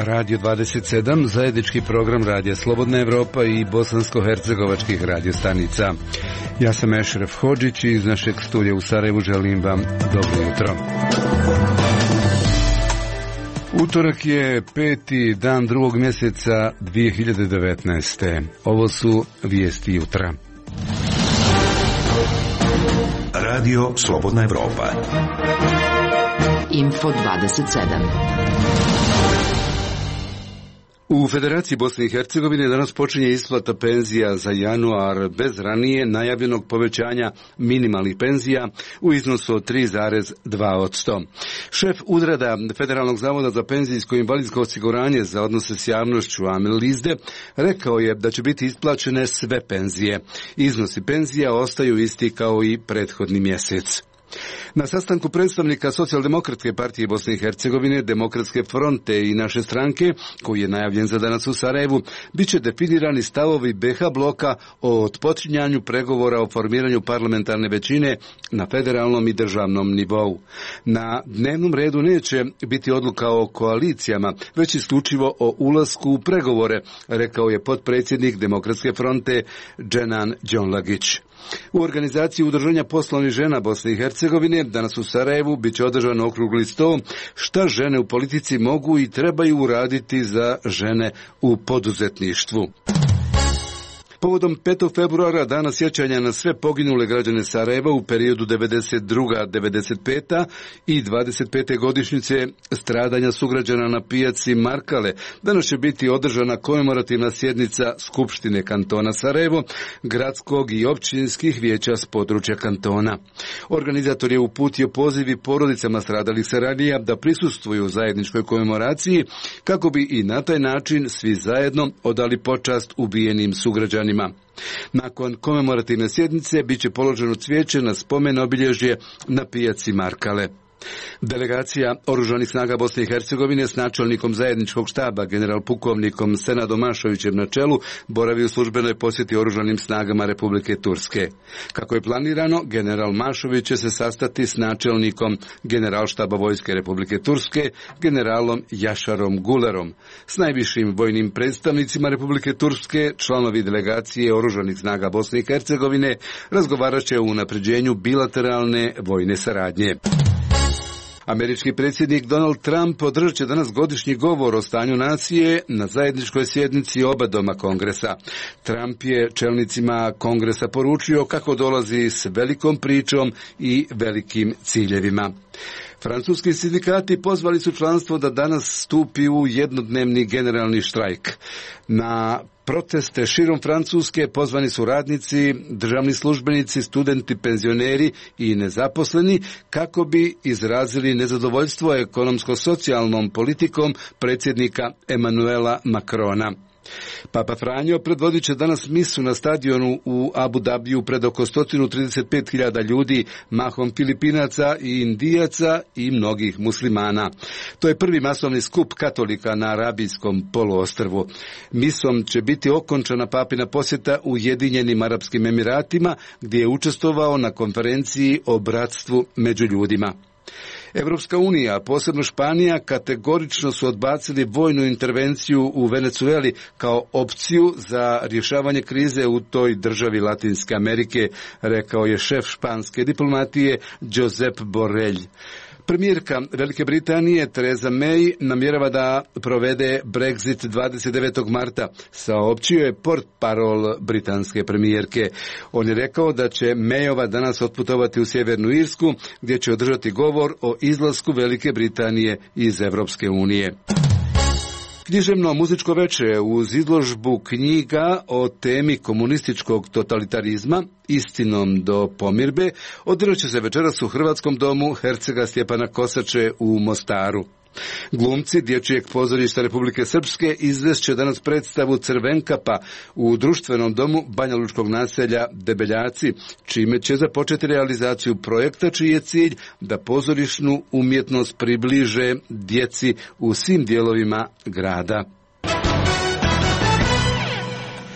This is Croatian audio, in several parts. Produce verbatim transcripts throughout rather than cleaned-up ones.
Radio dvadeset sedam, zajednički program Radija Slobodna Evropa i bosansko-hercegovačkih radiostanica. Ja sam Ešref Hodžić i iz našeg studija u Sarajevu želim vam dobro jutro. Utorak je peti dan drugog mjeseca dvije hiljade devetnaeste. Ovo su vijesti jutra. Radio Slobodna Evropa. Info dvadeset sedam. U Federaciji Bosne i Hercegovine danas počinje isplata penzija za januar bez ranije najavljenog povećanja minimalnih penzija u iznosu od tri zarez dva posto. Šef Ureda Federalnog zavoda za penzijsko i invalidsko osiguranje za odnose s javnošću Amil Lizde rekao je da će biti isplaćene sve penzije. Iznosi penzija ostaju isti kao i prethodni mjesec. Na sastanku predstavnika Socijaldemokratske partije Bosne i Hercegovine, Demokratske fronte i naše stranke, koji je najavljen za danas u Sarajevu, bit će definirani stavovi be ha bloka o otpočinjanju pregovora o formiranju parlamentarne većine na federalnom i državnom nivou. Na dnevnom redu neće biti odluka o koalicijama, već isključivo o ulasku u pregovore, rekao je potpredsjednik Demokratske fronte Dženan Đonlagić. U organizaciji Udruženja poslovnih žena Bosne i Hercegovine danas u Sarajevu bit će održan okrugli sto šta žene u politici mogu i trebaju uraditi za žene u poduzetništvu. Povodom petog februara, dana sjećanja na sve poginule građane Sarajeva u periodu devedeset druga do devedeset peta i dvadeset pete godišnjice stradanja sugrađana na pijaci Markale, danas će biti održana komemorativna sjednica Skupštine kantona Sarajevo, gradskog i općinskih vijeća s područja kantona. Organizator je uputio poziv i porodicama stradalih Sarajlija da prisustvuju zajedničkoj komemoraciji kako bi i na taj način svi zajedno odali počast ubijenim sugrađanima. Nakon komemorativne sjednice bit će položeno cvijeće na spomen obilježje na pijaci Markale. Delegacija Oružanih snaga Bosne i Hercegovine s načelnikom zajedničkog štaba general pukovnikom Senadom Mašovićem na čelu boravi u službenoj posjeti Oružanim snagama Republike Turske. Kako je planirano, general Mašović će se sastati s načelnikom generalštaba Vojske Republike Turske, generalom Jašarom Gulerom. S najvišim vojnim predstavnicima Republike Turske, članovi delegacije Oružanih snaga Bosne i Hercegovine razgovarat će o unapređenju bilateralne vojne saradnje. Američki predsjednik Donald Trump održat će danas godišnji govor o stanju nacije na zajedničkoj sjednici oba doma Kongresa. Trump je čelnicima Kongresa poručio kako dolazi s velikom pričom i velikim ciljevima. Francuski sindikati pozvali su članstvo da danas stupi u jednodnevni generalni štrajk. Na proteste širom Francuske pozvani su radnici, državni službenici, studenti, penzioneri i nezaposleni kako bi izrazili nezadovoljstvo ekonomsko-socijalnom politikom predsjednika Emanuela Macrona. Papa Franjo predvodit će danas misu na stadionu u Abu Dabiju pred oko sto trideset pet hiljada ljudi, mahom Filipinaca i Indijaca i mnogih muslimana. To je prvi masovni skup katolika na Arabijskom poluostrvu. Misom će biti okončana papina posjeta Ujedinjenim Arapskim Emiratima, gdje je učestvovao na konferenciji o bratstvu među ljudima. Evropska unija, posebno Španija, kategorično su odbacili vojnu intervenciju u Venezueli kao opciju za rješavanje krize u toj državi Latinske Amerike, rekao je šef španske diplomatije Josep Borrell. Premijerka Velike Britanije Theresa May namjerava da provede Brexit dvadeset devetog marta, saopćio je portparol britanske premijerke. On je rekao da će Mayova danas otputovati u Sjevernu Irsku, gdje će održati govor o izlasku Velike Britanije iz Europske unije. Književno muzičko veče uz izložbu knjiga o temi komunističkog totalitarizma Istinom do pomirbe održat će se večeras u Hrvatskom domu Hercega Stjepana Kosače u Mostaru. Glumci Dječjeg pozorišta Republike Srpske izvest će danas predstavu Crvenkapa u društvenom domu Banjalučkog naselja Debeljaci, čime će započeti realizaciju projekta čiji je cilj da pozorišnu umjetnost približe djeci u svim dijelovima grada.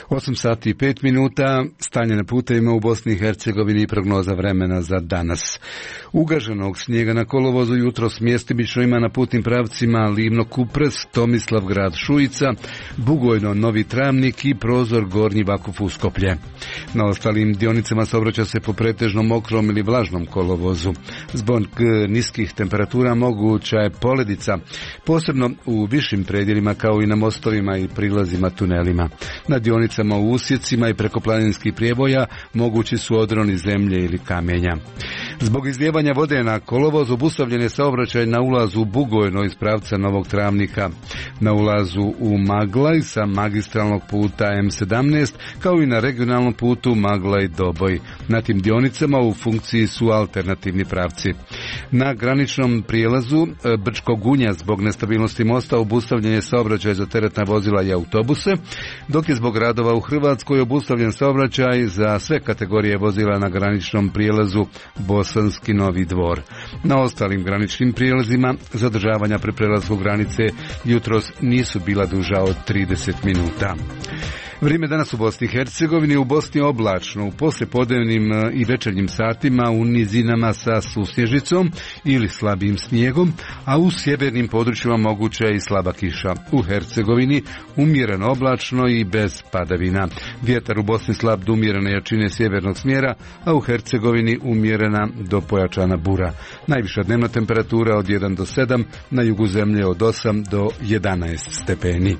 osam sati i pet minuta, stanje na putevima u Bosni i Hercegovini i prognoza vremena za danas. Ugaženog snijega na kolovozu jutros mjestimično ima na putnim pravcima Livno Kupres, Tomislavgrad Šujica, Bugojno Novi Travnik i Prozor Gornji Vakuf Uskoplje. Na ostalim dionicama saobraća se po pretežno mokrom ili vlažnom kolovozu. Zbog niskih temperatura moguća je poledica, posebno u višim predjelima kao i na mostovima i prilazima tunelima. Na dionicama u usjecima i preko planinskih prijevoja mogući su odroni zemlje ili kamenja. Zbog izlijevanja vode na kolovoz obustavljen je saobraćaj na ulazu u Bugojno iz pravca Novog Travnika, na ulazu u Maglaj sa magistralnog puta em sedamnaest, kao i na regionalnom putu Maglaj-Doboj. Na tim dionicama u funkciji su alternativni pravci. Na graničnom prijelazu Brčko Gunja zbog nestabilnosti mosta obustavljen je saobraćaj za teretna vozila i autobuse, dok je zbog radova u Hrvatskoj obustavljen saobraćaj za sve kategorije vozila na graničnom prijelazu Bosanski Novi Dvor. Na ostalim graničnim prijelazima zadržavanja pri prelasku granice jutros nisu bila duža od trideset minuta. Vrijeme danas u Bosni i Hercegovini, u Bosni oblačno, u poslijepodnevnim i večernjim satima u nizinama sa susnježicom ili slabim snijegom, a u sjevernim područjima moguća je i slaba kiša. U Hercegovini umjereno oblačno i bez padavina. Vjetar u Bosni slab do umjerene jačine sjevernog smjera, a u Hercegovini umjerena do pojačana bura. Najviša dnevna temperatura od jedan do sedam, na jugu zemlje od osam do jedanaest stepeni.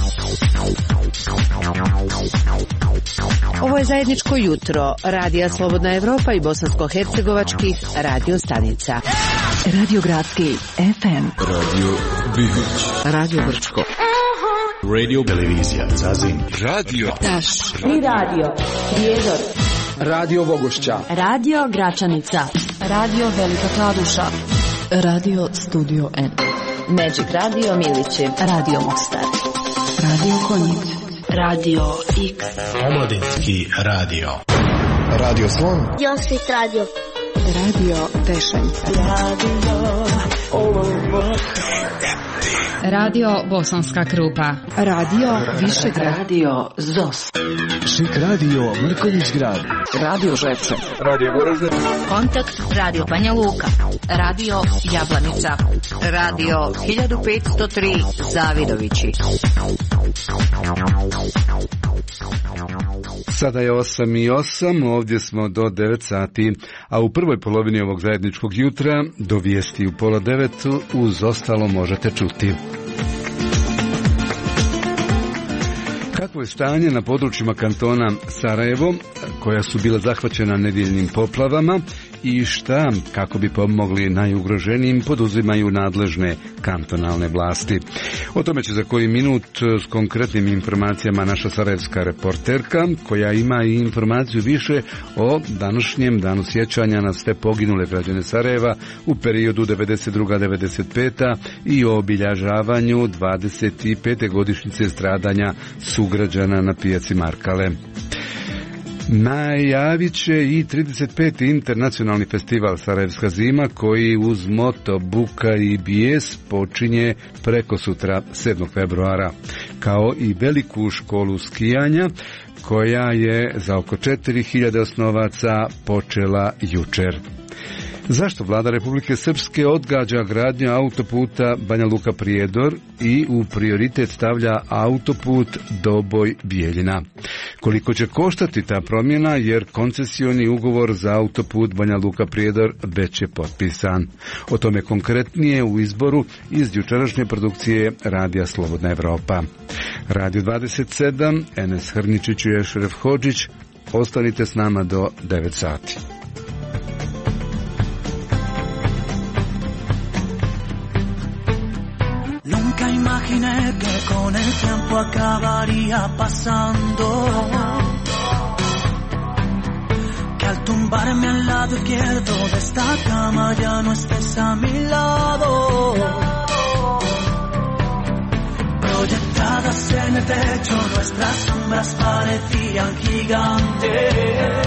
Ovo je zajedničko jutro Radija Slobodna Evropa i bosansko-hercegovačkih radio stanica. Radio Gradski ef em, Radio Bihić, Radio Brčko, Radio Televizija Zazin, Radio Taš, Tri radio, Prijedor, Radio Vogošća, Radio Gračanica, Radio Velika Kladuša, Radio Studio N, Magic Radio Milići, Radio Mostar, Radio Konjic, Radio X, Omladinski radio. Radio Slon, Josit Radio, Radio Tešenca, Radio Olubo, Radio Bosanska Krupa, Radio Višegrad, Radio Zos, Šik Radio Mrkonjić Grad, Radio Žepče, Radio Goražde, Kontakt Radio Banja Luka, Radio Jablanica, Radio hiljadu petsto tri Zavidovići. Sada je osam i osam, ovdje smo do devet sati, a u prvoj polovini ovog zajedničkog jutra do vijesti u pola devet uz ostalo možete čuti. Kakvo je stanje na područjima kantona Sarajevo, koja su bila zahvaćena nedjeljnim poplavama, i šta, kako bi pomogli najugroženijim, poduzimaju nadležne kantonalne vlasti. O tome će za koji minut s konkretnim informacijama naša sarajevska reporterka, koja ima i informaciju više o današnjem danu sjećanja na sve poginule građane Sarajeva u periodu devedeset druga do devedeset peta i o obilježavanju dvadeset pete godišnjice stradanja sugrađana na pijaci Markale. Najavit će i trideset peti internacionalni festival Sarajevska zima, koji uz moto Buka i bijes počinje preko sutra sedmog februara, kao i veliku školu skijanja koja je za oko četiri hiljade osnovaca počela jučer. Zašto vlada Republike Srpske odgađa gradnju autoputa Banja Luka Prijedor i u prioritet stavlja autoput Doboj Bijeljina? Koliko će koštati ta promjena, jer koncesioni ugovor za autoput Banja Luka Prijedor već je potpisan? O tome konkretnije u izboru iz jučerašnje produkcije Radija Slobodna Evropa. Radio dvadeset sedam, Enes Hrničić i Ešref Hodžić. Ostanite s nama do devet sati. Nunca imaginé que con el tiempo acabaría pasando, que al tumbarme al lado izquierdo de esta cama ya no estés a mi lado. Proyectadas en el techo nuestras sombras parecían gigantes.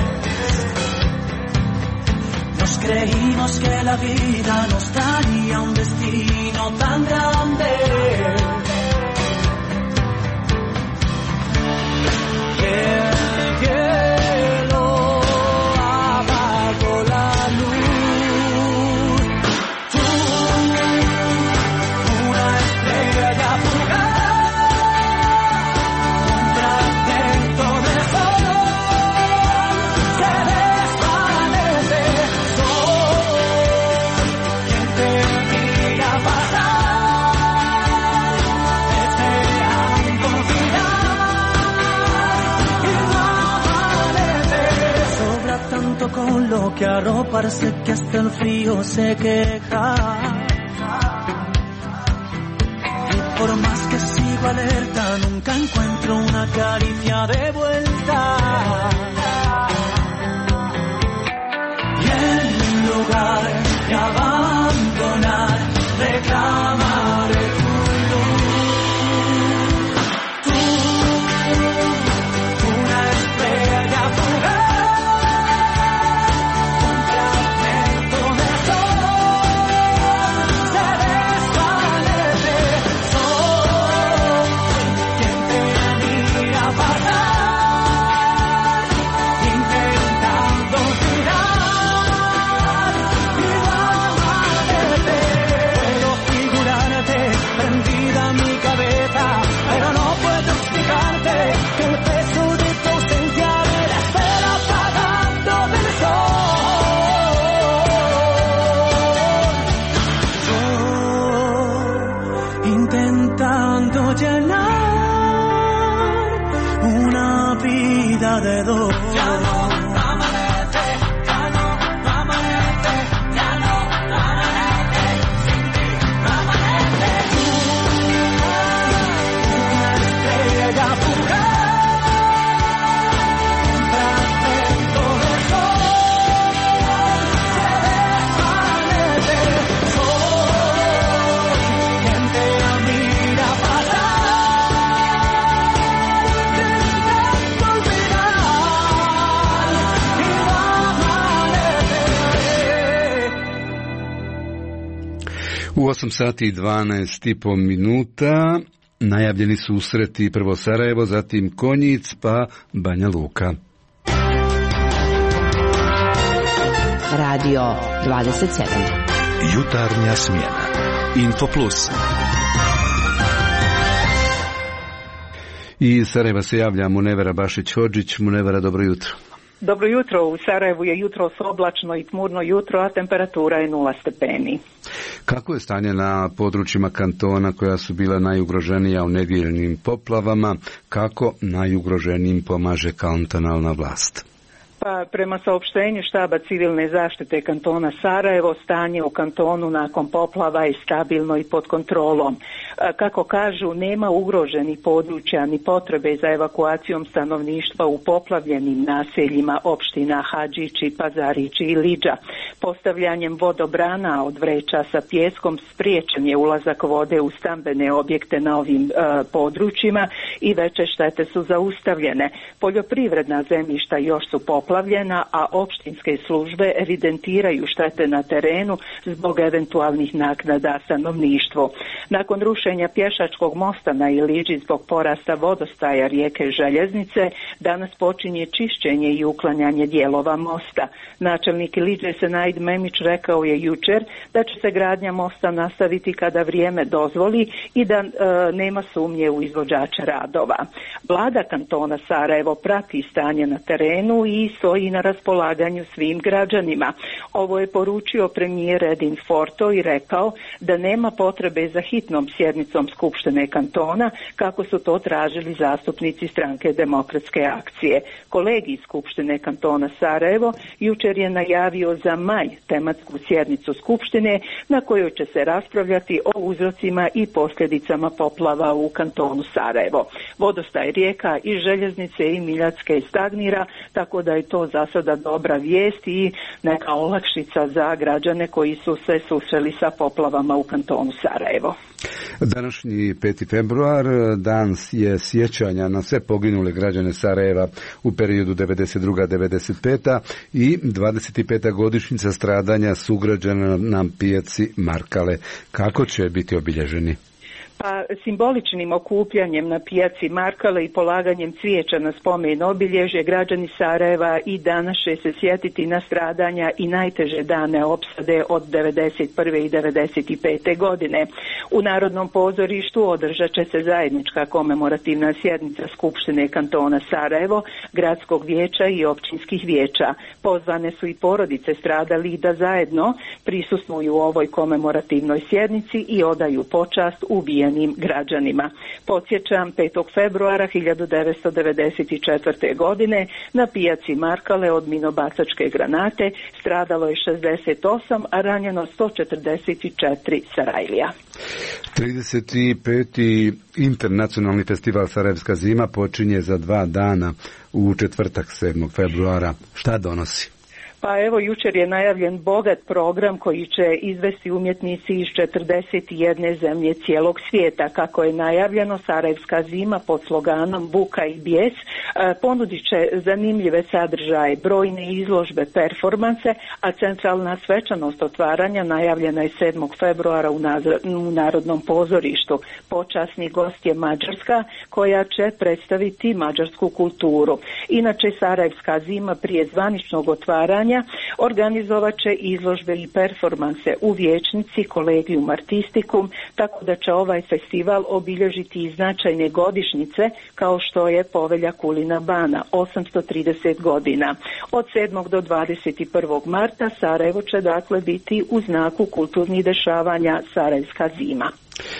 Nos creímos que la vida nos daría un destino tan grande, que que arroparse que hasta el frío se queja. Y por más que sigo alerta, nunca encuentro una caricia de vuelta. Y en lugar de abandonar, reclamaré tu luz. Tú, una estrella fugaz, un fragmento de sol, se desvanece. Soy quien te mira pasar, intentando tirar. Pero no puedo explicarte que el peso de tu ausencia me la espera apagando del sol. Yo intentando llenar una vida de dolor. Ya no amanece, ya no amanece, ya no amanece, sin ti no amanece. Ella fugaz, un fragmento de sol, se desvanece. Soy quien te mira pasar, intento olvidar y no amanece. U osam sati i dvanaest i po minuta najavljeni susreti, prvo Sarajevo, zatim Konjic, pa Banja Luka. Radio dvadeset sedam. Jutarnja smjena. Info Plus. I iz Sarajeva se javlja Munevera Bašić-Hodžić. Munevera, dobro jutro. Dobro jutro, u Sarajevu je jutros oblačno i tmurno jutro, a temperatura je nula stepeni. Kako je stanje na područjima kantona koja su bila najugroženija u nedjeljnim poplavama? Kako najugroženijim pomaže kantonalna vlast? Pa prema saopštenju štaba civilne zaštite kantona Sarajevo, stanje u kantonu nakon poplava je stabilno i pod kontrolom. Kako kažu, nema ugroženih područja ni potrebe za evakuacijom stanovništva u poplavljenim naseljima opština Hadžići, Pazarići i Lidža. Postavljanjem vodobrana od vreća sa pijeskom spriječen je ulazak vode u stambene objekte na ovim uh, područjima i veće štete su zaustavljene. Poljoprivredna zemljišta još su poplavljena, a opštinske službe evidentiraju štete na terenu zbog eventualnih naknada stanovništvu. Nakon rušenja pješačkog mosta na Iliđi zbog porasta vodostaja rijeke Željeznice, danas počinje čišćenje i uklanjanje dijelova mosta. Načelnik Iliđe Senaid Memić rekao je jučer da će se gradnja mosta nastaviti kada vrijeme dozvoli i da e, nema sumnje u izvođače radova. Vlada kantona Sarajevo prati stanje na terenu i stoji na raspolaganju svim građanima. Ovo je poručio premijer Edin Forto i rekao da nema potrebe za hitnom sjednicom Skupštine kantona, kako su to tražili zastupnici stranke Demokratske akcije. Kolegi iz Skupštine kantona Sarajevo jučer je najavio za maj tematsku sjednicu Skupštine na kojoj će se raspravljati o uzrocima i posljedicama poplava u kantonu Sarajevo. Vodostaj rijeka i Željeznice i Miljacke stagnira, tako da je to za sada dobra vijest i neka olakšica za građane koji su se susreli sa poplavama u kantonu Sarajevo. Današnji peti februar dan je sjećanja na sve poginule građane Sarajeva u periodu devedeset druga do devedeset peta i dvadeset peta godišnjica stradanja sugrađana na pijaci Markale. Kako će biti obilježeni? Pa simboličnim okupljanjem na pijaci Markale i polaganjem cvijeća na spomen obilježje građani Sarajeva i danas će se sjetiti na stradanja i najteže dane opsade od devedeset prve i devedeset pete godine. U Narodnom pozorištu održat će se zajednička komemorativna sjednica Skupštine kantona Sarajevo, gradskog vijeća i općinskih vijeća. Pozvane su i porodice stradalih da zajedno prisustvuju ovoj komemorativnoj sjednici i odaju počast ubijenim punjenim građanima. Podsjećam, petog februara hiljadu devetsto devedeset četvrte. godine na pijaci Markale od minobacačke granate stradalo je šezdeset osam, a ranjeno sto četrdeset četiri Sarajlija. trideset peti internacionalni festival Sarajevska zima počinje za dva dana u četvrtak sedmog februara. Šta donosi? Pa evo, jučer je najavljen bogat program koji će izvesti umjetnici iz četrdeset jedne zemlje cijelog svijeta. Kako je najavljeno, Sarajevska zima pod sloganom Buka i bijes ponudit će zanimljive sadržaje, brojne izložbe, performanse, a centralna svečanost otvaranja najavljena je sedmog februara u, u Narodnom pozorištu. Počasni gost je Mađarska, koja će predstaviti mađarsku kulturu. Inače, Sarajevska zima prije zvaničnog otvaranja organizovat će izložbe i performanse u vijećnici Collegium Artisticum, tako da će ovaj festival obilježiti i značajne godišnjice kao što je Povelja Kulina Bana, osamsto trideset godina. Od sedmog do dvadeset prvog marta Sarajevo će dakle biti u znaku kulturnih dešavanja Sarajevska zima.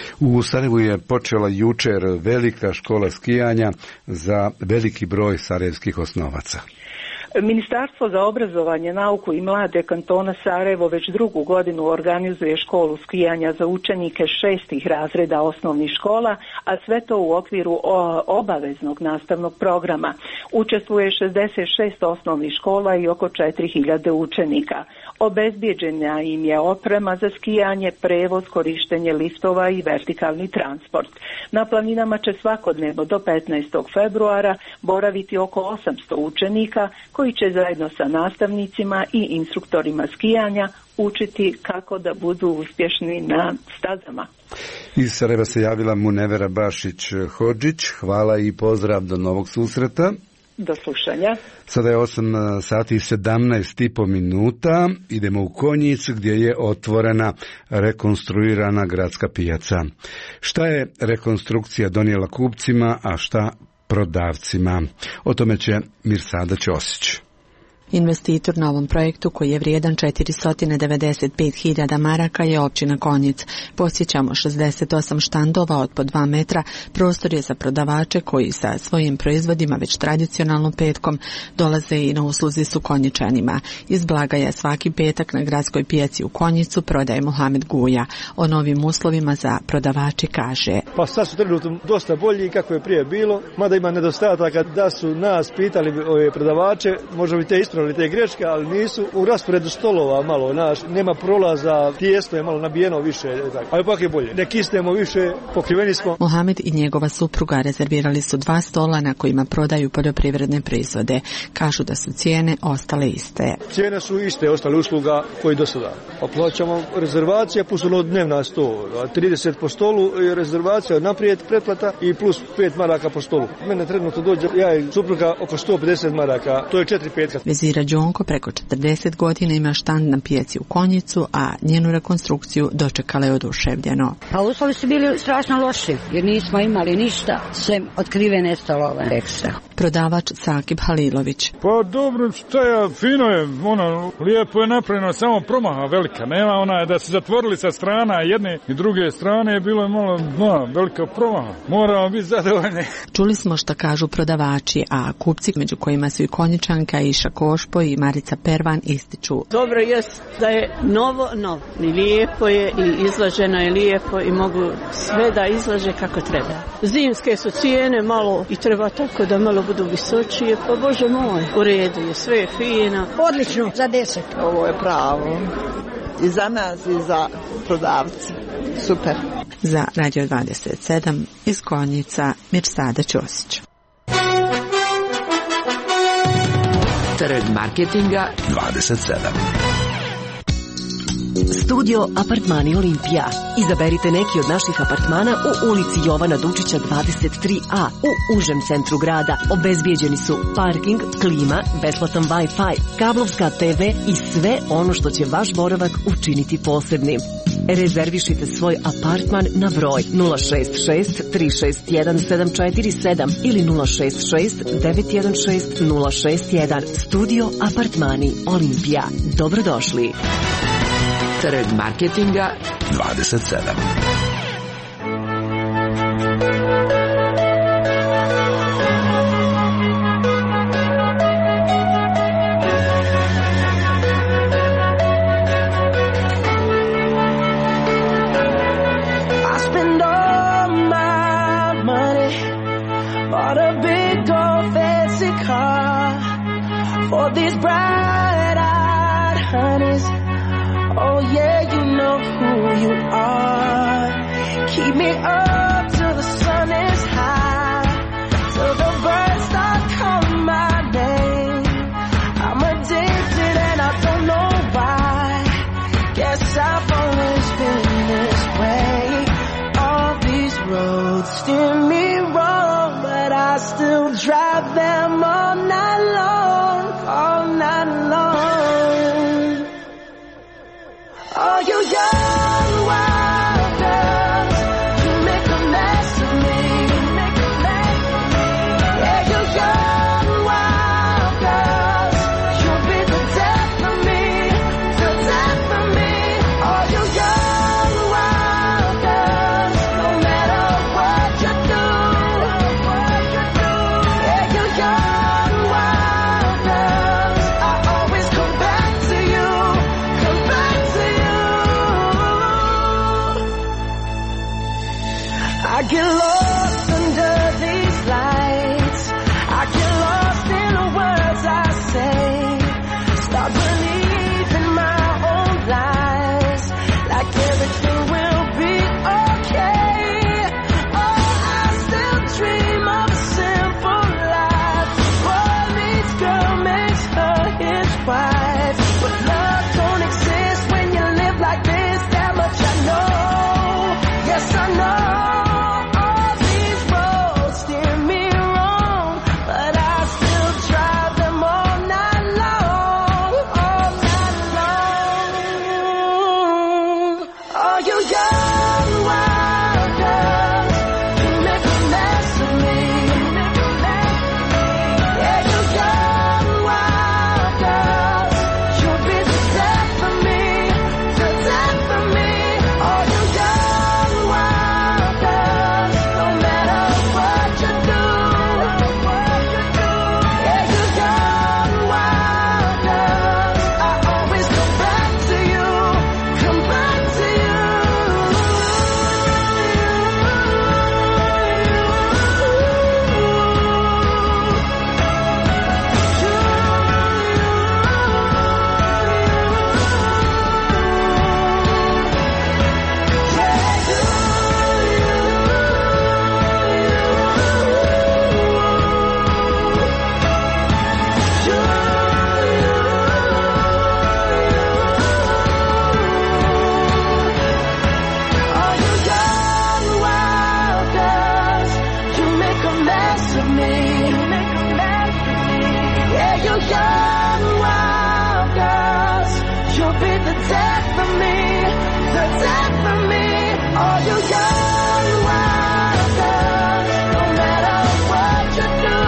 U Sarajevu je počela jučer velika škola skijanja za veliki broj sarajevskih osnovaca. Ministarstvo za obrazovanje, nauku i mlade kantona Sarajevo već drugu godinu organizuje školu skijanja za učenike šestih razreda osnovnih škola, a sve to u okviru obaveznog nastavnog programa. Učestvuje šezdeset šest osnovnih škola i oko četiri hiljade učenika. Obezbijeđena im je oprema za skijanje, prevoz, korištenje liftova i vertikalni transport. Na planinama će svakodnevno do petnaestog februara boraviti oko osamsto učenika koji će zajedno sa nastavnicima i instruktorima skijanja učiti kako da budu uspješni na stazama. Iz Sarajeva se javila Munevera Bašić-Hodžić. Hvala i pozdrav, do novog susreta. Do slušanja. Sada je osam sati i sedamnaest i po minuta. Idemo u Konjic gdje je otvorena rekonstruirana gradska pijaca. Šta je rekonstrukcija donijela kupcima, a šta prodavcima? O tome će Mirsada Ćosić. Investitor na ovom projektu, koji je vrijedan četiristo devedeset pet hiljada maraka, je općina Konjic. Posjećamo šezdeset osam štandova od po dva metra. Prostor je za prodavače koji sa svojim proizvodima već tradicionalnom petkom dolaze i na usluzi su Konjičanima. Iz Blagaja svaki petak na gradskoj pijaci u Konjicu prodaje Mohamed Guja. O novim uslovima za prodavače kaže: Pa sad su trenutno dosta bolji kako je prije bilo, mada ima nedostataka. Da su nas pitali ove prodavače, možda bi te ispravili te greške, ali nisu u rasporedu stolova malo, naš, nema prolaza, tijesto je malo nabijeno više, tako. Ali pak je bolje. Ne kisnemo više, pokriveni smo. Mohamed i njegova supruga rezervirali su dva stola na kojima prodaju poljoprivredne proizvode. Kažu da su cijene ostale iste. Cijene su iste, ostale usluga koji do sada. Pa plaćamo rezervacija plus ono dnevna sto, trideset po stolu i rezervacija naprijed, pretplata i plus pet maraka po stolu. Mene trenutno dođe, ja i supruga oko sto pedeset maraka, to je četiri petka. Vezira Đonko preko četrdeset godina ima štand na pijaci u Konjicu, a njenu rekonstrukciju dočekala je oduševljeno. Pa uslovi su bili strašno loši, jer nismo imali ništa, sve otkrivene stolove ekstra. Prodavač Sakib Halilović. Pa dobro, šta je, fino je, ono, lijepo je napravljeno, samo promaha velika, nema ona da se zatvorili sa strana jedne i druge strane, bilo je malo, no, velika promaha, moramo biti zadovoljni. Čuli smo šta kažu prodavači, a kupci, među kojima su i Konjičanka i Šakošpo i Marica Pervan, ističu: dobro jest da je novo, novo, i lijepo je i izlaženo je lijepo i mogu sve da izlaže kako treba. Zimske su cijene malo i treba tako da malo budu visočije, pa Bože moj, u redu je, sve je fino. Odlično, za deset. Ovo je pravo. I za nas i za prodavce. Super. Za Radio dvadeset sedam iz Konjica, Mirsada Ćosić. Trg marketinga dvadeset sedam. Studio Apartmani Olimpija. Izaberite neki od naših apartmana u ulici Jovana Dučića dvadeset tri a u užem centru grada. Obezbijeđeni su parking, klima, besplatan Wi-Fi, kablovska te ve i sve ono što će vaš boravak učiniti posebnim. Rezervišite svoj apartman na broj nula šest šest tri šest jedan sedam četiri sedam ili nula šest šest devet jedan šest nula šest jedan. Studio Apartmani Olimpija. Dobrodošli. Trg marketinga dvadeset sedam. Bought a big old fancy car for these bright-eyed honeys. Oh yeah, you know who you are. Keep me up till the sun is high, till the birds start calling my name. I'm addicted and I don't know why. Guess I've always been this way. All these roads steer me wrong, but I still drive them all night long, all night long. Oh, you young wild girls, you make a mess of me. Yeah, you young wild girls, you'll be the death of me, the death of me. Oh, you young wild girls, no matter what you do. Yeah, you young wild girls, I always come back to you, come back to you. I get lost under these lights, I get lost in the words I say, start believing my own lies, like everything will be okay. Oh, I still dream of a simple life. Boy meets girl, makes her his wife, but love don't exist when you live like this. That much I know, yes I know. All these roads steer me wrong, but I still drive them all night long, all night long. Oh, you young wild girls, you make a mess of me. Yeah, you young wild girls, you'll be the death of me, the death of me. Oh, you young wild girls, no matter what you do. Yeah, you young wild girls, I always come back to you, come back to you. Oh, you young wild girls, you make a mess of me. Yeah, you young wild girls, you'll be the death of me, the death of me. Oh, you young wild girls, no matter what you do.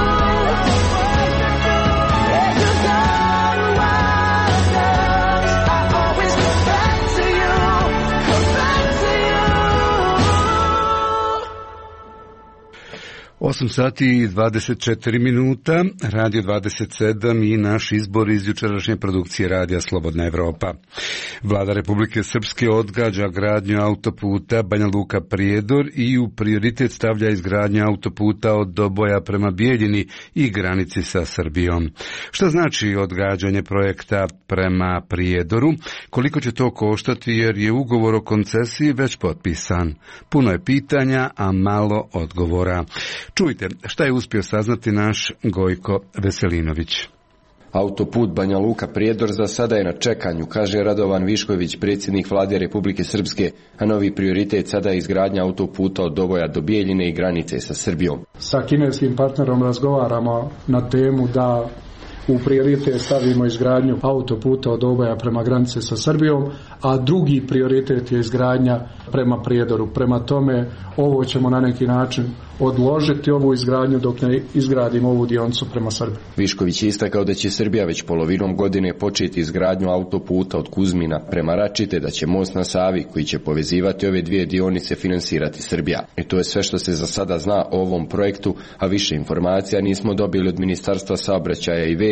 Yeah, you young wild girls, I always come back to you, come back to you. osam sati i dvadeset četiri minuta, Radio dvadeset sedam i naš izbor iz jučerašnje produkcije Radija Slobodna Evropa. Vlada Republike Srpske odgađa gradnju autoputa Banja Luka Prijedor i u prioritet stavlja izgradnju autoputa od Doboja prema Bijeljini i granici sa Srbijom. Šta znači odgađanje projekta prema Prijedoru? Koliko će to koštati jer je ugovor o koncesiji već potpisan? Puno je pitanja, a malo odgovora. Čujte, šta je uspio saznati naš Gojko Veselinović. Autoput Banja Luka Prijedor za sada je na čekanju, kaže Radovan Višković, predsjednik Vlade Republike Srpske, a novi prioritet sada je izgradnja autoputa od Doboja do Bijeljine i granice sa Srbijom. Sa kineskim partnerom razgovaramo na temu da u prioritet stavimo izgradnju autoputa od Doboja prema granice sa Srbijom, a drugi prioritet je izgradnja prema Prijedoru. Prema tome, ovo ćemo na neki način odložiti ovu izgradnju dok ne izgradimo ovu dionicu prema Srbiji. Višković je istakao da će Srbija već polovinom godine početi izgradnju autoputa od Kuzmina prema Račite, da će most na Savi koji će povezivati ove dvije dionice finansirati Srbija. I to je sve što se za sada zna o ovom projektu, a više informacija nismo dobili od Ministarstva saobraćaja i veza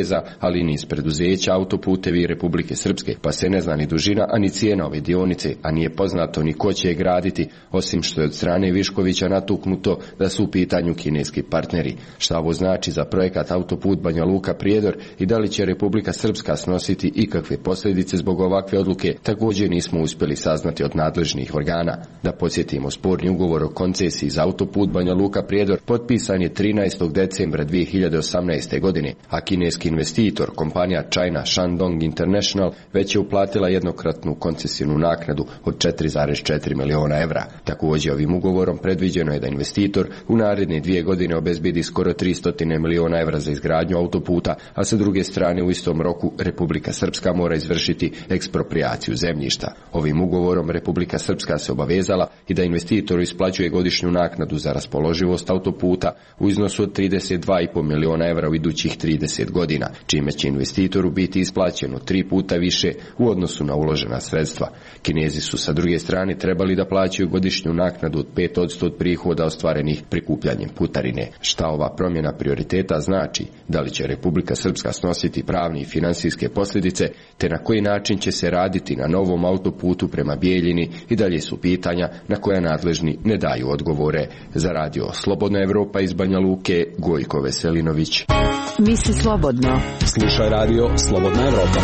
obaveza, ali i niz preduzeća, autoputevi Republike Srpske, pa se ne zna ni dužina, a ni cijena ove dionice, a nije poznato ni ko će je graditi, osim što je od strane Viškovića natuknuto da su u pitanju kineski partneri. Šta ovo znači za projekat autoput Banja Luka-Prijedor i da li će Republika Srpska snositi ikakve posljedice zbog ovakve odluke, također nismo uspjeli saznati od nadležnih organa. Da podsjetimo, sporni ugovor o koncesiji za autoput Banja Luka-Prijedor potpisan je trinaestog decembra dvije hiljade osamnaeste. godine, a kineski investitor, kompanija China Shandong International, već je uplatila jednokratnu koncesijnu naknadu od četiri zarez četiri miliona evra. Također ovim ugovorom predviđeno je da investitor u naredne dvije godine obezbedi skoro tristo miliona evra za izgradnju autoputa, a sa druge strane u istom roku Republika Srpska mora izvršiti eksproprijaciju zemljišta. Ovim ugovorom Republika Srpska se obavezala i da investitoru isplaćuje godišnju naknadu za raspoloživost autoputa u iznosu od trideset dva i pol miliona evra u idućih trideset godina, čime će investitoru biti isplaćeno tri puta više u odnosu na uložena sredstva. Kinezi su sa druge strane trebali da plaćaju godišnju naknadu od pet posto od prihoda ostvarenih prikupljanjem putarine. Šta ova promjena prioriteta znači? Da li će Republika Srpska snositi pravne i financijske posljedice, te na koji način će se raditi na novom autoputu prema Bijeljini, i dalje su pitanja na koja nadležni ne daju odgovore. Za radio Slobodna Evropa iz Banja Luke, Gojko Veselinović. Misli slobodno. Slušaj radio Slobodna Evropa.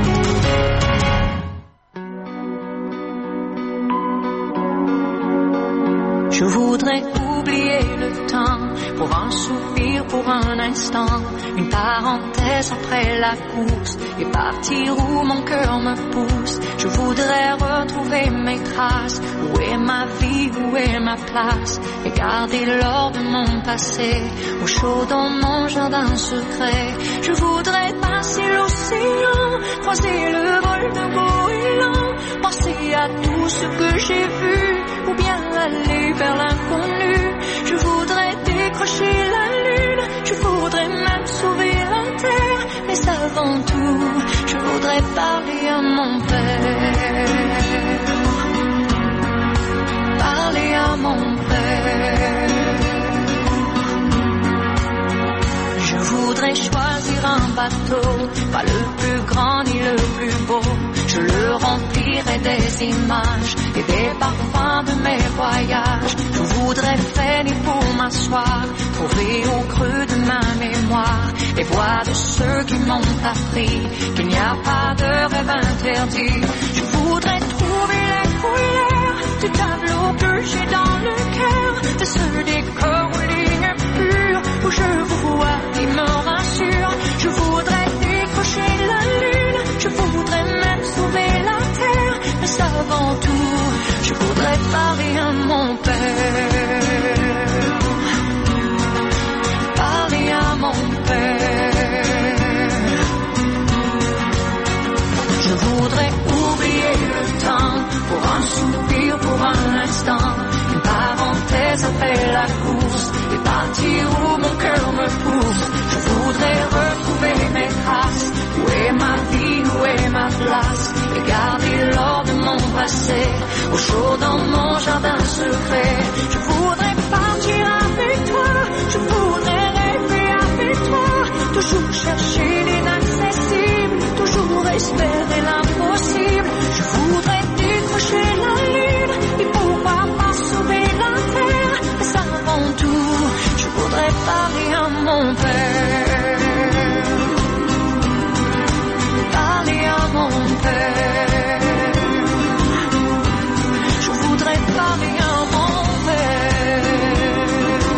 Je voudrais oublier le temps pour un soupir, pour un instant, une parenthèse après la course et partir où mon cœur me pousse. Je voudrais retrouver mes traces, où est ma vie, où est ma place, et garder l'or de mon passé au chaud dans mon jardin secret. Je voudrais passer l'océan, croiser le vol de goéland, penser à tout ce que j'ai vu, ou bien aller vers l'inconnu. Je voudrais décrocher la lune, je voudrais même sauver la terre, mais avant tout, je voudrais parler à mon père, parler à mon père. Je voudrais choisir un bateau, pas le plus grand ni le plus beau. Je le remplirai des images et des parfums de mes voyages. Je voudrais freiner pour m'asseoir, trouver au creux de ma mémoire les voix de ceux qui m'ont appris qu'il n'y a pas de rêve interdit. Je voudrais trouver les couleurs du tableau que j'ai dans le cœur, de ce décor aux lignes pures où je vous vois qui me rassure. Je voudrais décrocher la lune, je voudrais même sauver la terre, mais avant tout, je voudrais parler à mon père, parler à mon père. Je voudrais oublier le temps pour un soupir, pour un instant, une parenthèse après la course et partir où mon cœur me pousse. Je voudrais retrouver mes traces, où est ma vie, où est ma place, et garder l'or de mon passé au chaud dans mon jardin secret. Je voudrais partir avec toi, je voudrais rêver avec toi, toujours chercher l'inaccessible, toujours espérer l'impossible. Je voudrais décrocher la lune et pouvoir pas sauver la terre, mais avant tout, je voudrais parler à mon père, parler à mon père. Je voudrais parler à mon père,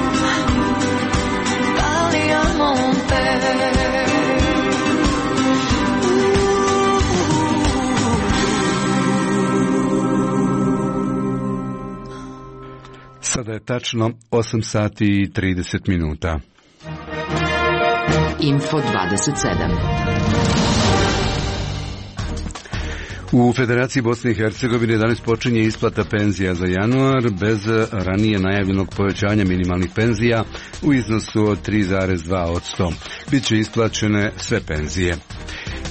parler à mon père. Sada je tačno osam sati i trideset minuta. Info dvadeset sedam. U Federaciji Bosne i Hercegovine danas počinje isplata penzija za januar bez ranije najavljenog povećanja minimalnih penzija u iznosu od tri zarez dva posto. Biće isplaćene sve penzije.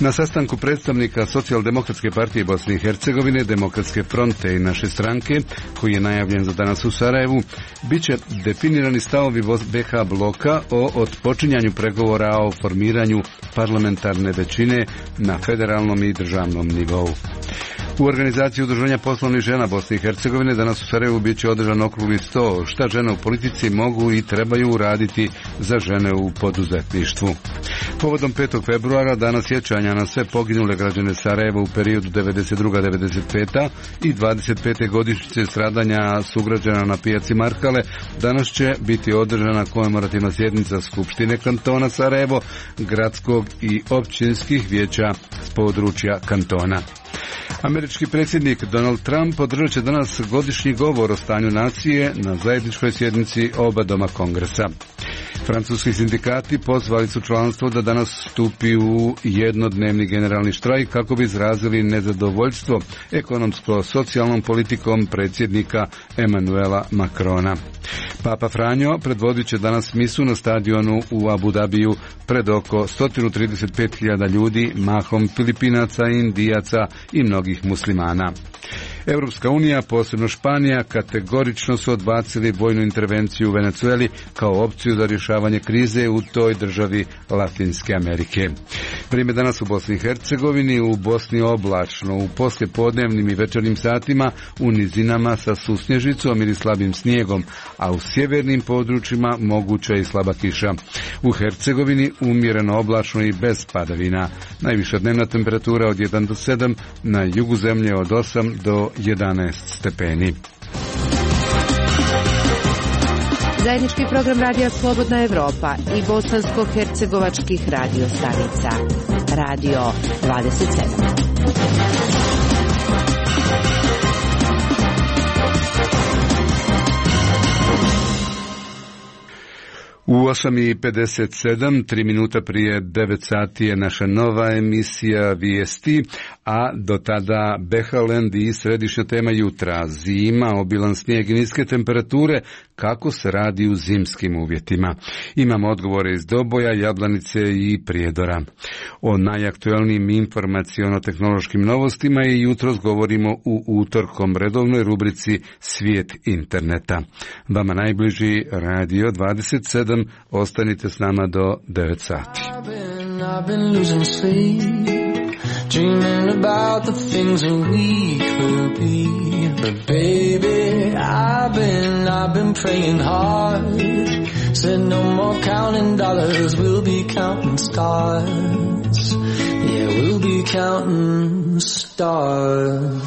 Na sastanku predstavnika Socijaldemokratske partije Bosne i Hercegovine, Demokratske fronte i naše stranke, koji je najavljen za danas u Sarajevu, bit će definirani stavovi be ha bloka o otpočinjanju pregovora o formiranju parlamentarne većine na federalnom i državnom nivou. U organizaciji Udruženja poslovnih žena Bosne i Hercegovine danas u Sarajevu bit će održan okrugli sto šta žene u politici mogu i trebaju uraditi za žene u poduzetništvu. Povodom petog februara, danas sjećanja na sve poginule građane Sarajeva u periodu devedeset druga do devedeset peta i dvadeset pete godišnjice stradanja sugrađana na pijaci Markale, danas će biti održana komemorativna sjednica Skupštine kantona Sarajevo, gradskog i općinskih vijeća s područja kantona. Američki predsjednik Donald Trump održat će danas godišnji govor o stanju nacije na zajedničkoj sjednici oba doma Kongresa. Francuski sindikati pozvali su članstvo da danas stupi u jednodnevni generalni štrajk kako bi izrazili nezadovoljstvo ekonomsko-socijalnom politikom predsjednika Emanuela Macrona. Papa Franjo predvodit će danas misu na stadionu u Abu Dabiju pred oko sto trideset pet hiljada ljudi, mahom Filipinaca, Indijaca i mnogih muslimana. Europska unija, posebno Španija, kategorično su odbacili vojnu intervenciju u Venezueli kao opciju za rješavanje krize u toj državi Latinske Amerike. Vrijeme danas u Bosni i Hercegovini, u Bosni oblačno, u poslijepodnevnim i večernjim satima, u nizinama sa susnježicom ili slabim snijegom, a u sjevernim područjima moguća i slaba kiša. U Hercegovini umjereno oblačno i bez padavina. Najviša dnevna temperatura od jedan do sedam, na jugu zemlje od osam do jedanaest stepeni. Zajednički program radija Slobodna Evropa i bosansko-hercegovačkih radio stanica. Radio dvadeset sedam. U osam i pedeset sedam, tri minuta prije devet sati je naša nova emisija Vijesti, a do tada Behaland i središnja tema jutra, zima, obilan snijeg i niske temperature, kako se radi u zimskim uvjetima. Imamo odgovore iz Doboja, Jablanice i Prijedora. O najaktuelnijim informaciono-tehnološkim novostima i jutros govorimo u utorkom redovnoj rubrici Svijet interneta. Vama najbliži Radio dvadeset sedam, ostanite s nama do devet sati. I've been losing sleep, dreaming about the things that we could be. But baby, I've been, I've been praying hard. Said no more counting dollars, we'll be counting stars. Yeah, we'll be counting stars.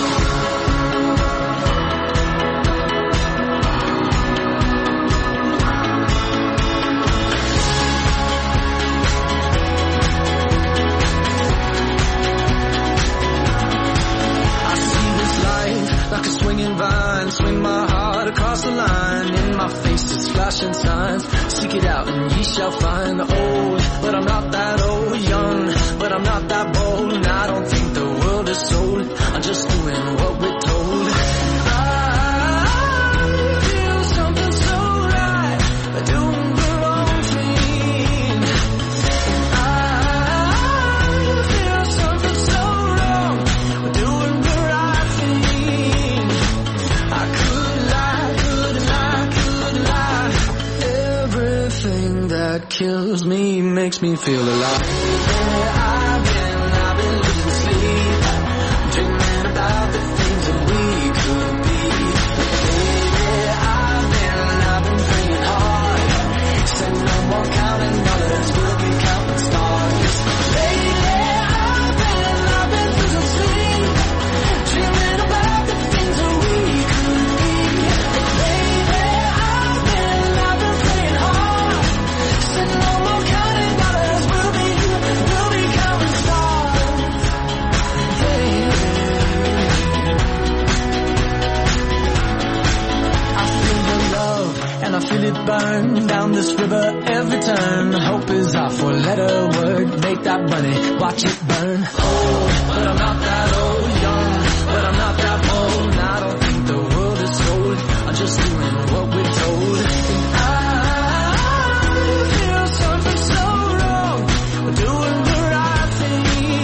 Like a swinging vine, swing my heart across the line. In my face is flashing signs. Seek it out and ye shall find. Old, but I'm not that old. Young, but I'm not that bold. And I don't think the world is sold. I'm just doing what we're told. I feel something so right, doing the wrong thing. I feel something so wrong, doing the right thing. I could lie, could lie, could lie. Everything that kills me makes me feel alive. Yeah, I've been, I've been losing sleep, dreaming about the things that we could be. Baby, I've been, I've been praying hard. Said no more counting dollars, we'll be counting stars. Lately, I've been, I've been losing sleep, dreaming about the things that we could be. Baby, I've been, I've been praying hard. Said no more counting dollars, we'll be, we'll be counting stars. Baby, I feel the love and I feel it burn down this river every turn. Hope is our four-letter word. Make that money, watch it burn. Old, but I'm not that old. Young, but I'm not that bold. And I don't think the world is sold. I'm just doing what we're told. And I feel something so wrong, doing the right thing.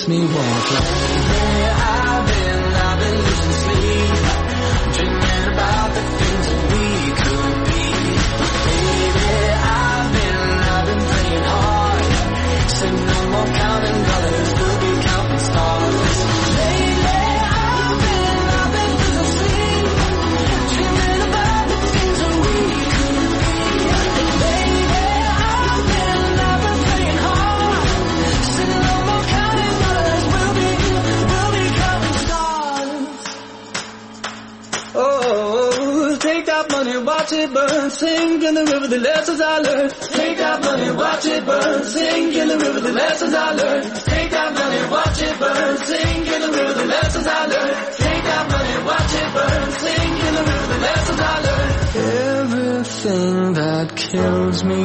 makes me wanna fly. Hey, I've been, I've been losing sleep, dreaming about the things that we could be. Baby, I've been, I've been playing hard, said no more counting dollars, we'll be counting stars. Lately, I've been, I've been losing sleep, dreaming about the things that we could be. Baby, I've been, I've been playing hard, said no more counting dollars, we'll be, we'll be counting stars. Oh, take that money, watch it burn, sing in the river the lessons I learned. Take that money, watch it burn, sing in the river the lessons I learned. Take that money, watch it burn, sing in the river the lessons I learned. Take that money, watch it burn, sing in the river the lessons I learned. Everything that kills me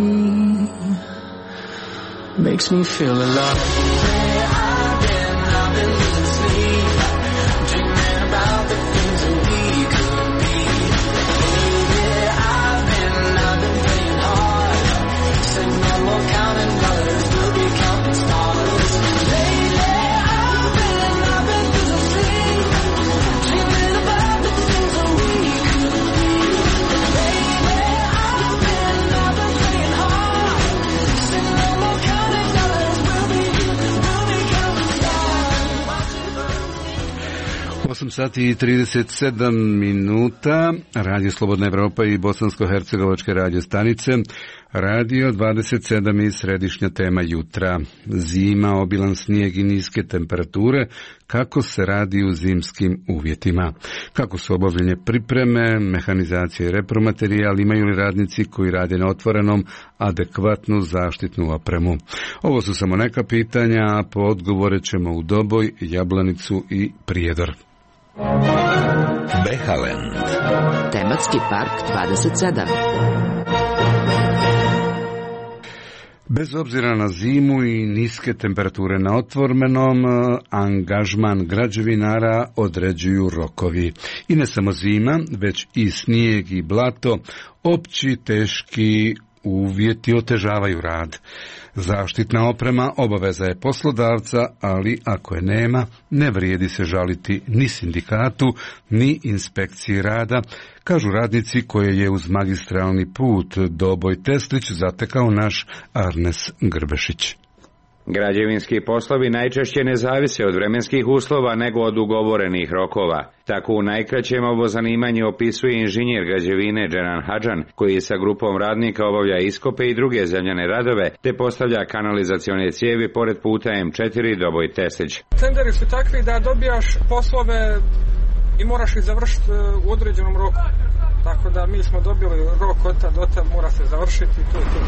makes me feel alive. Hey, I've been, I've been losing sleep, dreaming about the things that we could be. Baby, I've been, I've been playing hard, said no more counting dollars, we'll be counting stars. Lately, I've been, I've been losing sleep, dreaming about the things that we could be. Baby, I've been, I've been playing hard, said no more counting dollars, we'll be, we'll be counting stars. osam sati i trideset sedam minuta, Radio Slobodna Evropa i Bosansko-hercegovačke radio stanice, Radio dvadeset sedam i središnja tema jutra. Zima, obilan snijeg i niske temperature, kako se radi u zimskim uvjetima. Kako su obavljene pripreme, mehanizacija i repromaterijal, imaju li radnici koji rade na otvorenom adekvatnu zaštitnu opremu. Ovo su samo neka pitanja, a po odgovore ćemo u Doboj, Jablanicu i Prijedor. Behaland. Tematski park dvadeset sedam. Bez obzira na zimu i niske temperature na otvorenom, angažman građevinara određuju rokovi. I ne samo zima, već i snijeg i blato, opći teški uvjeti otežavaju rad. Zaštitna oprema obaveza je poslodavca, ali ako je nema, ne vrijedi se žaliti ni sindikatu, ni inspekciji rada, kažu radnici koje je uz magistralni put Doboj Teslić zatekao naš Arnes Grbešić. Građevinski poslovi najčešće ne zavise od vremenskih uslova nego od ugovorenih rokova. Tako u najkraćem ovo zanimanje opisuje inženjer građevine Dženan Hadžan, koji sa grupom radnika obavlja iskope i druge zemljane radove, te postavlja kanalizacione cijevi pored puta em četiri Doboj Teslić. Tenderi su takvi da dobijaš poslove i moraš ih završiti u određenom roku. Tako da mi smo dobili rok od tad do tad, mora se završiti i to je to.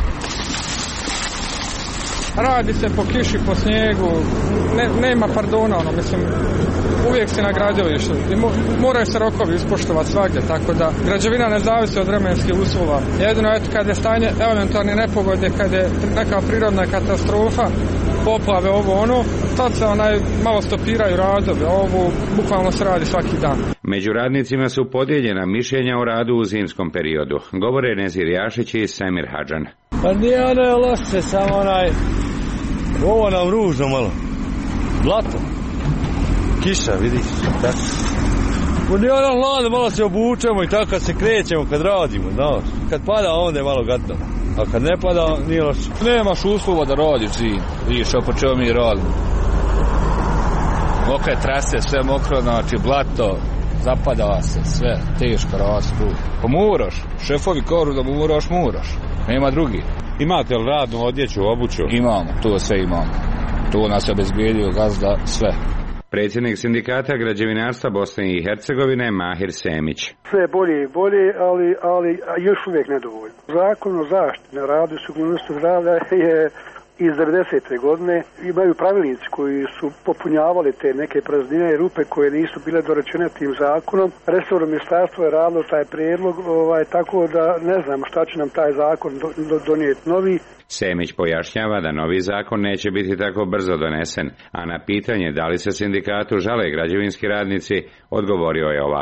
Radi se po kiši, po snijegu, ne, nema pardona, ono, mislim, uvijek si na gradilištu i mo, moraju se rokovi ispoštovati svagdje, tako da građevina ne zavisi od vremenskih uslova. Jedino eto kad je stanje elementarne nepogode, kad je neka prirodna katastrofa, poplave, ovo ono, tad se onaj malo stopiraju radovi, ovo bukvalno se radi svaki dan. Među radnicima su podijeljena mišljenja o radu u zimskom periodu, govore Nezir Jašić i Semir Hadžan. Pa nije ono je loše, samo onaj, ovo nam ružno malo, blato, kiša, vidiš, tako. Pa nije ono hladno, malo se obučemo i tako kad se krećemo, kad radimo, znaš. Kad pada, onda je malo gadno, a kad ne pada, nije loše. Nemaš uslova da radiš zim, vidiš o po čemu mi radimo. Mokre trase, sve mokro, znači blato, zapadava se, sve, teško rastu. Pa moraš, šefovi kažu da moraš, moraš. Nema drugi. Imate li radnu odjeću, obuću? Imamo, to sve imamo. To nas obezbijedio gazda, sve. Predsjednik sindikata građevinarstva Bosne i Hercegovine Mahir Semić. Sve bolje i bolje, ali, ali još uvijek nedovoljno. Zakon o zaštiti na radu i sigurnosti rada je iz devedesete godine. Imaju pravilnici koji su popunjavali te neke praznine i rupe koje nisu bile dorečene tim zakonom. Resorno ministarstvo je radilo taj prijedlog, ovaj, tako da ne znam šta će nam taj zakon do, do, donijeti novi. Semić pojašnjava da novi zakon neće biti tako brzo donesen, a na pitanje da li se sindikatu žale građevinski radnici, odgovorio je ovako.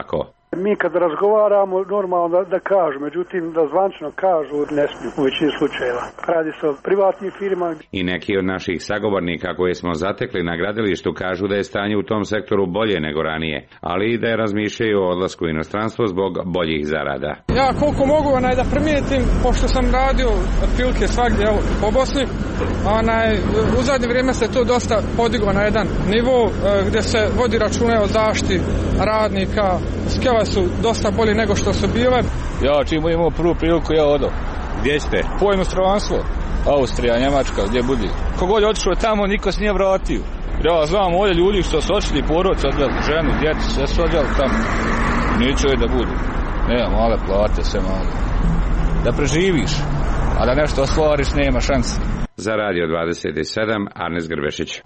Mi kad razgovaramo, normalno da, da kažu, međutim da zvančno kažu, ne smiju u većini slučajeva. Radi se o privatnim firmama. I neki od naših sagovornika koje smo zatekli na gradilištu kažu da je stanje u tom sektoru bolje nego ranije, ali i da je razmišljaju o odlasku u inostranstvo zbog boljih zarada. Ja koliko mogu onaj da primijetim, pošto sam radio otprilike svagdje evo, po Bosni, onaj, u zadnje vrijeme se to dosta podiglo na jedan nivo gdje se vodi račune o zaštiti radnika. Skjava su dosta bolji nego što su bile. Ja čim imao prvu priliku ja odo. Gdje ste? Po inostranstvo. Austrija, Njemačka, gdje budi. Kogod je otišao tamo, niko se nije vratio. Ja znam ovdje ljudi što su očili porodice, odveli ženu, djecu, sve su odveli tamo. Neće da budu. Nema male plate, sve male. Da preživiš, a da nešto ostvariš, nema šanse. Za Radio dvadeset sedam, Arnes Grbešić.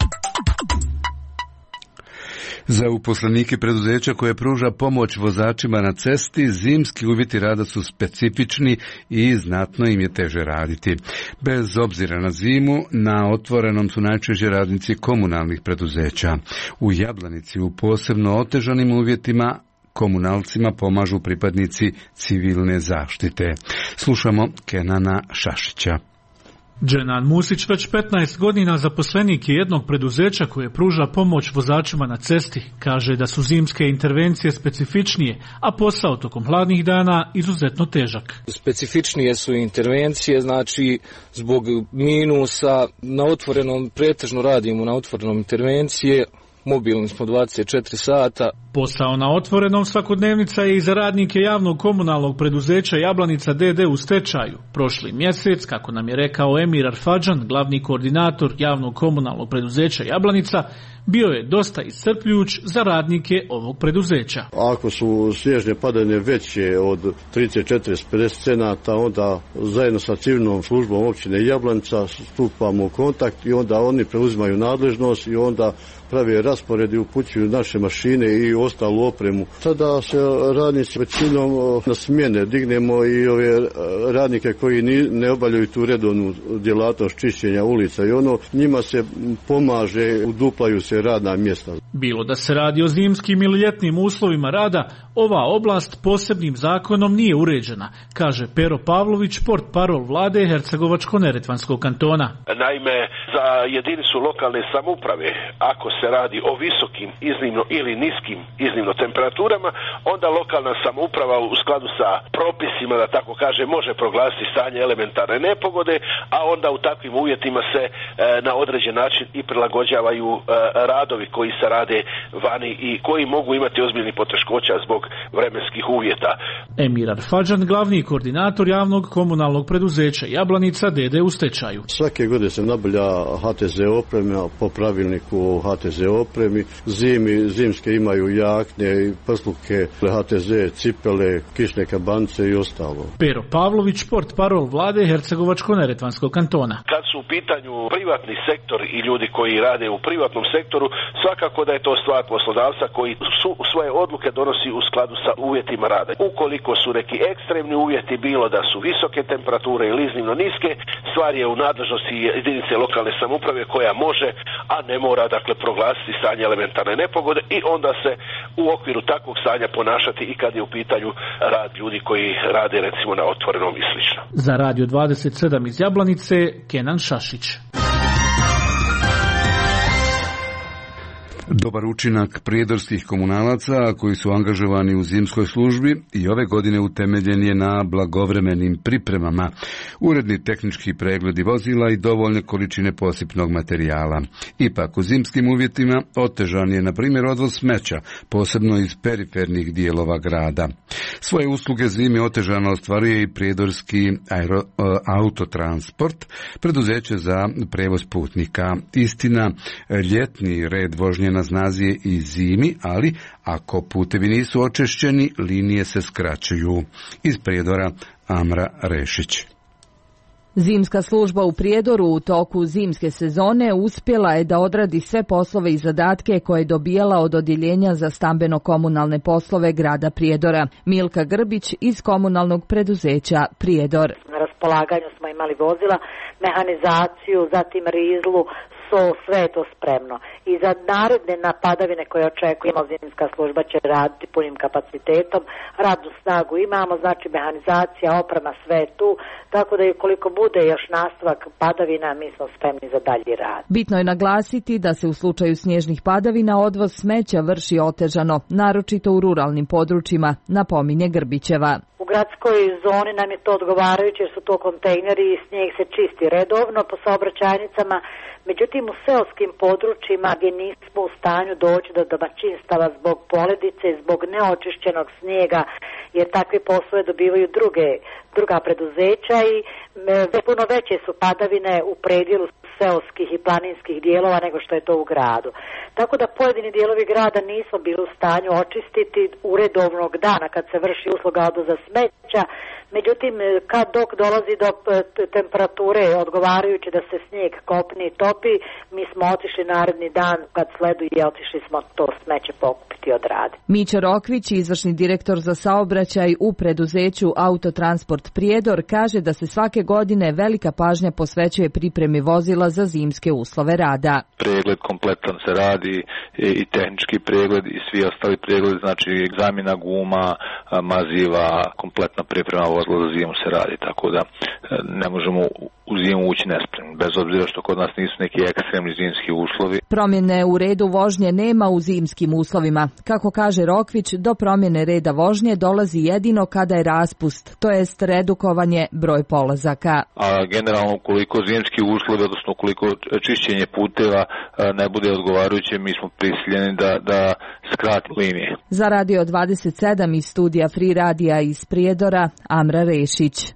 Za uposlenike preduzeća koje pruža pomoć vozačima na cesti, zimski uvjeti rada su specifični i znatno im je teže raditi. Bez obzira na zimu, na otvorenom su najčešće radnici komunalnih preduzeća. U Jablanici u posebno otežanim uvjetima komunalcima pomažu pripadnici civilne zaštite. Slušamo Kenana Šašića. Dženan Musić već petnaest godina zaposlenik je jednog preduzeća koje pruža pomoć vozačima na cesti. Kaže da su zimske intervencije specifičnije, a posao tokom hladnih dana izuzetno težak. Specifičnije su intervencije, znači zbog minusa na otvorenom, pretežno radimo na otvorenom intervencije, mobilni smo dvadeset četiri sata. Posao na otvorenom svakodnevnica je i za radnike javnog komunalnog preduzeća Jablanica D D u stečaju. Prošli mjesec, kako nam je rekao Emir Arfadžan, glavni koordinator javnog komunalnog preduzeća Jablanica, bio je dosta iscrpljujuć za radnike ovog preduzeća. Ako su snježne padanje veće od trideset četiri do pedeset centimetara, onda zajedno sa civilnom službom općine Jablanica stupamo u kontakt i onda oni preuzimaju nadležnost i onda prave raspored i upućuju naše mašine i ostalu opremu. Sada se radnici većinom na smjene dignemo i ove radnike koji ne obavljaju tu redovnu djelatnost čišćenja ulica i ono, njima se pomaže, uduplaju se radna mjesta. Bilo da se radi o zimskim ili ljetnim uslovima rada, ova oblast posebnim zakonom nije uređena, kaže Pero Pavlović, portparol vlade Hercegovačko-neretvanskog kantona. Naime, za jedinicu lokalne samouprave, ako se radi o visokim iznimno ili niskim iznimno temperaturama, onda lokalna samouprava u skladu sa propisima, da tako kaže, može proglasiti stanje elementarne nepogode, a onda u takvim uvjetima se e, na određen način i prilagođavaju e, radovi koji se rade vani i koji mogu imati ozbiljnih poteškoća zbog vremenskih uvjeta. Emir Arfadžan, glavni koordinator javnog komunalnog preduzeća Jablanica D D u stečaju. Svake godine se nabavlja H T Z oprema po pravilniku o H T Z opremi. Zimi, zimske imaju jakne, prsluke, H T Z, cipele, kišne kabance i ostalo. Pero Pavlović, portparol vlade Hercegovačko-neretvanskog kantona. Kad su u pitanju privatni sektor i ljudi koji rade u privatnom sektoru, svakako da je to stvar poslodavca koji su svoje odluke donosi u skladu sa uvjetima rada. Ukoliko su neki ekstremni uvjeti, bilo da su visoke temperature ili iznimno niske, stvar je u nadležnosti jedinice lokalne samouprave koja može, a ne mora, dakle, proglasiti stanje elementarne nepogode i onda se u okviru takvog stanja ponašati i kad je u pitanju rad ljudi koji rade recimo na otvorenom i slično. Za Radio dvadeset sedam iz Jablanice, Kenan Šašić. Dobar učinak prijedorskih komunalaca koji su angažovani u zimskoj službi i ove godine utemeljen je na blagovremenim pripremama, uredni tehnički pregledi vozila i dovoljne količine posipnog materijala. Ipak u zimskim uvjetima otežan je na primjer odvoz smeća, posebno iz perifernih dijelova grada. Svoje usluge zimi otežano ostvaruje i prijedorski aero, autotransport, preduzeće za prevoz putnika. Istina, ljetni red vožnje na snazi je i zimi, ali ako putevi nisu očešćeni, linije se skraćuju. Iz Prijedora Amra Rešić. Zimska služba u Prijedoru u toku zimske sezone uspjela je da odradi sve poslove i zadatke koje je dobijala od odjeljenja za stambeno-komunalne poslove grada Prijedora. Milka Grbić iz komunalnog preduzeća Prijedor. Na raspolaganju smo imali vozila, mehanizaciju, zatim rizlu, to sve je to spremno. I za naredne napadavine koje očekujemo, zimska služba će raditi punim kapacitetom, radnu snagu imamo, znači mehanizacija, oprema, sve je tu, tako da i koliko bude još nastavak padavina, mi smo spremni za dalji rad. Bitno je naglasiti da se u slučaju snježnih padavina odvoz smeća vrši otežano, naročito u ruralnim područjima, napominje Grbićeva. U gradskoj zoni nam je to odgovarajuće jer su to kontejneri i snijeg se čisti redovno po saobraćajnicama. Međutim, u seoskim područjima gdje nismo u stanju doći do domaćinstava zbog poledice, zbog neočišćenog snijega, jer takve poslove dobivaju druge, druga preduzeća i e, puno veće su padavine u predjelu seoskih i planinskih dijelova nego što je to u gradu. Tako da pojedini dijelovi grada nismo bili u stanju očistiti uredovnog dana kad se vrši usluga odvoza smeća. Međutim, kad dok dolazi do temperature odgovarajuće da se snijeg kopni i topi, mi smo otišli naredni dan kad sleduje, otišli smo to smeće pokupiti i odraditi. Mića Rokvić, izvršni direktor za saobraćaj u preduzeću Autotransport Prijedor, kaže da se svake godine velika pažnja posvećuje pripremi vozila za zimske uslove rada. Pregled kompletan se radi i tehnički pregled i svi ostali pregled, znači egzamina guma, maziva, kompletna priprema vozila za zimu se radi, tako da ne možemo u zimu ući nespremni, bez obzira što kod nas nisu neki ekstremni zimski uslovi. Promjene u redu vožnje nema u zimskim uslovima. Kako kaže Rokvić, do promjene reda vožnje dolazi jedino kada je raspust, to jest redukovanje broj polazaka. A generalno ukoliko zimski uslovi, odnosno ukoliko čišćenje puteva ne bude odgovarajuće, mi smo prisiljeni da, da skratimo linije. Za Radio dvadeset sedam iz studija Free Radija iz Prijedora, Amra Rešić.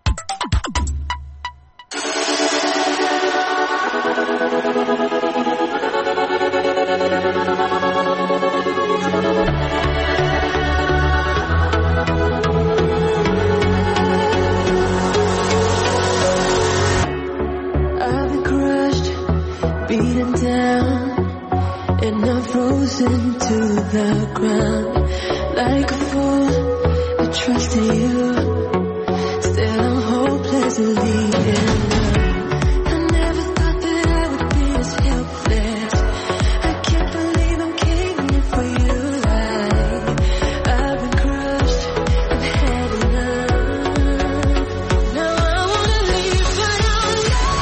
Beaten down and I'm frozen to the ground like a fool. I trusted you, still I'm hopelessly in love. I never thought that I would be as helpless. I can't believe I'm caving for you. Like I've been crushed, I've had enough. Now I wanna leave, but I'm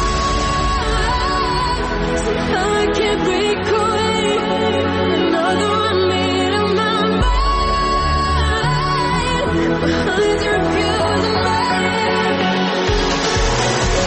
somehow I can't break away. Another one made up my mind. My hundred pills in my head.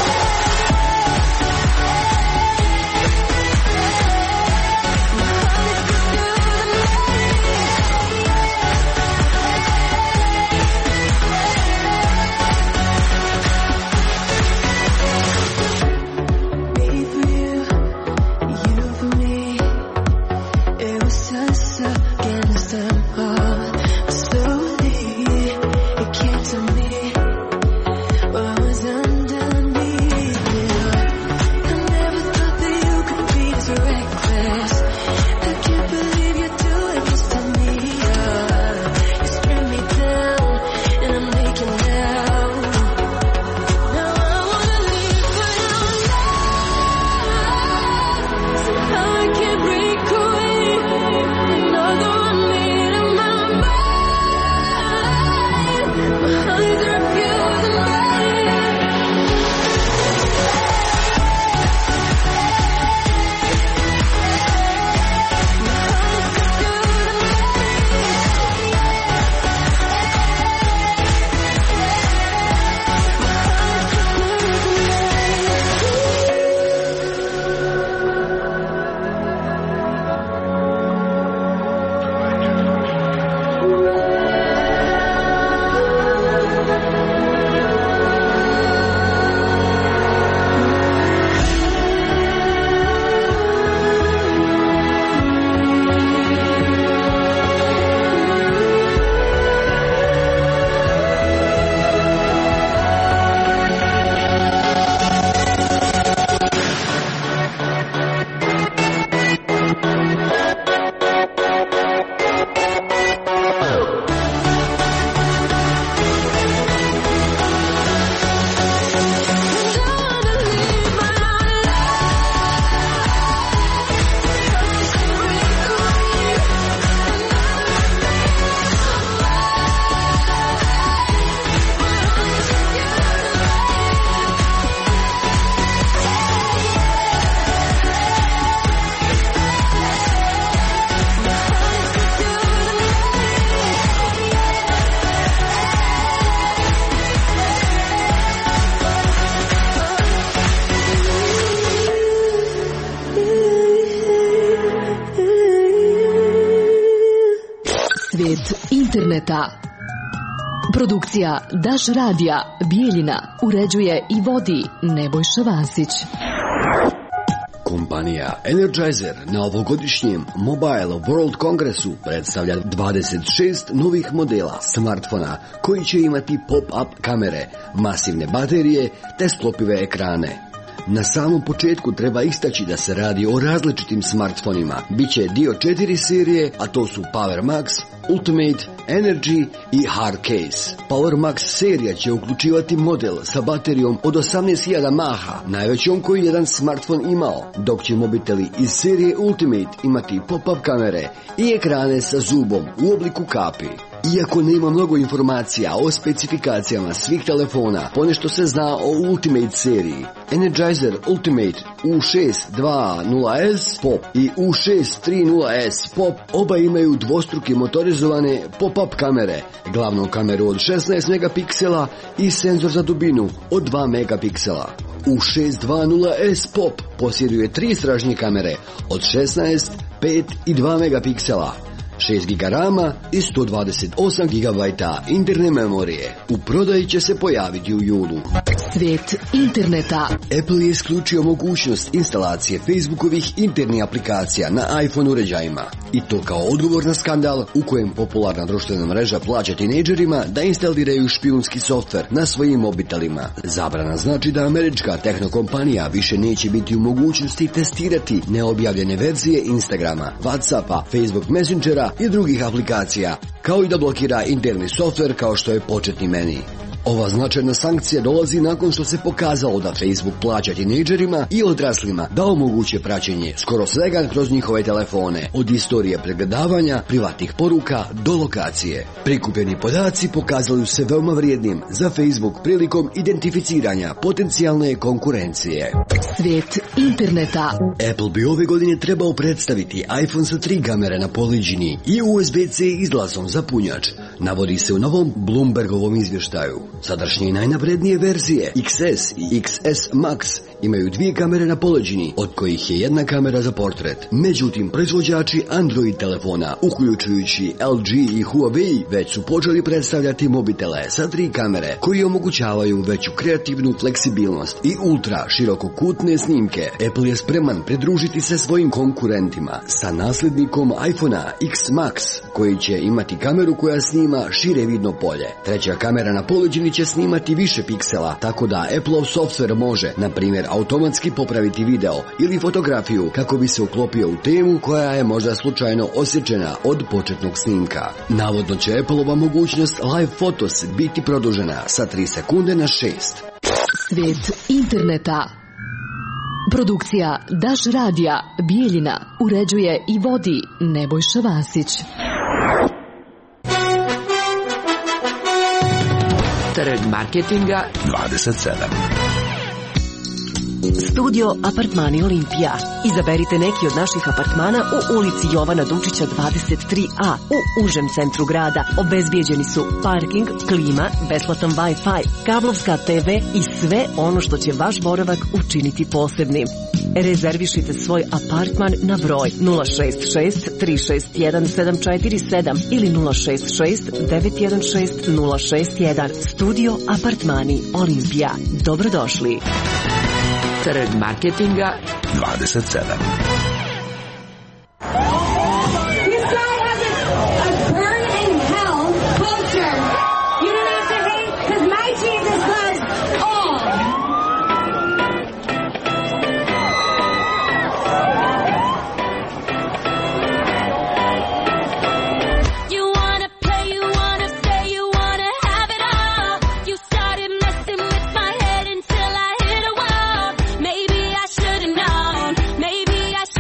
Svijet interneta. Produkcija Daš radija Bijeljina uređuje i vodi Nebojša Vasić. Kompanija Energizer na ovogodišnjem Mobile World Kongresu predstavlja dvadeset šest novih modela smartfona koji će imati pop-up kamere, masivne baterije te sklopive ekrane. Na samom početku treba istaći da se radi o različitim smartfonima. Biće dio četiri serije, a to su Power Max, Ultimate, Energy i Hard Case. Power Max serija će uključivati model sa baterijom od osamnaest hiljada maha, najvećom koju jedan smartfon imao, dok će mobiteli iz serije Ultimate imati pop-up kamere i ekrane sa zubom u obliku kapi. Iako nema mnogo informacija o specifikacijama svih telefona, ponešto se zna o Ultimate seriji. Energizer Ultimate U šest dvadeset S Pop i U šest trideset S Pop oba imaju dvostruke motorizovane pop-up kamere, glavnu kameru od šesnaest megapiksela i senzor za dubinu od dva megapiksela. U šest dvadeset S Pop posjeduje tri istražnje kamere od šesnaest, pet i dva megapiksela. šest giga rama i sto dvadeset osam gigabajta interne memorije. U prodaji će se pojaviti u julu. Svijet interneta. Apple je isključio mogućnost instalacije Facebookovih internih aplikacija na iPhone uređajima. I to kao odgovor na skandal u kojem popularna društvena mreža plaća tinejdžerima da instaliraju špijunski softver na svojim mobitelima. Zabrana znači da američka tehnokompanija više neće biti u mogućnosti testirati neobjavljene verzije Instagrama, Whatsappa, Facebook Messengera i drugih aplikacija, kao i da blokira interni softver kao što je početni meni. Ova značajna sankcija dolazi nakon što se pokazalo da Facebook plaća tinejdžerima i odraslima da omoguće praćenje skoro svega kroz njihove telefone, od istorije pregledavanja, privatnih poruka do lokacije. Prikupljeni podaci pokazali su se veoma vrijednim za Facebook prilikom identificiranja potencijalne konkurencije. Svijet interneta. Apple bi ove godine trebao predstaviti iPhone sa tri kamere na poliđini i U S B C izlazom za punjač, navodi se u novom Bloombergovom izvještaju. Sadašnje i najnaprednije verzije X S i X S Max imaju dvije kamere na poleđini, od kojih je jedna kamera za portret. Međutim, proizvođači Android telefona, uključujući L G i Huawei, već su počeli predstavljati mobitele sa tri kamere koji omogućavaju veću kreativnu fleksibilnost i ultra širokokutne snimke. Apple je spreman pridružiti se svojim konkurentima sa nasljednikom iPhonea X Max, koji će imati kameru koja snima šire vidno polje. Treća kamera na poleđini će snimati više piksela, tako da Appleov software može, na primjer, automatski popraviti video ili fotografiju kako bi se uklopio u temu koja je možda slučajno osječena od početnog snimka. Navodno će Appleova mogućnost Live Photos biti produžena sa tri sekunde na šest. Svijet interneta. Produkcija Daš radija Bijeljina uređuje i vodi Nebojša Vasić. Trg marketinga dvadeset sedam. Studio Apartmani Olimpija. Izaberite neki od naših apartmana u ulici Jovana Dučića dvadeset tri A u užem centru grada. Obezbijeđeni su parking, klima, besplatan Wi-Fi, kablovska T V i sve ono što će vaš boravak učiniti posebnim. Rezervišite svoj apartman na broj nula šest šest tri šest jedan sedam četiri sedam ili nula šest šest devet jedan šest nula šest jedan. Studio Apartmani Olimpija. Dobrodošli. Trg marketinga dvadeset sedam. Maybe I